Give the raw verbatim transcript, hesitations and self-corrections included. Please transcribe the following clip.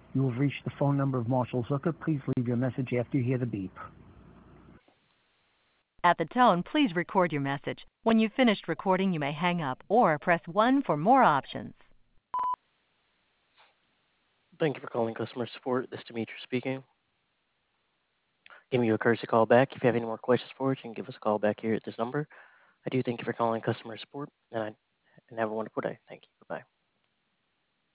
You have reached the phone number of Marshall Zucker. Please leave your message after you hear the beep. At the tone, please record your message. When you've finished recording, you may hang up or press one for more options. Thank you for calling customer support. This is Dimitri speaking. Giving you a courtesy call back. If you have any more questions for us, you can give us a call back here at this number. I do thank you for calling customer support, and, I, and have a wonderful day. Thank you. Bye-bye.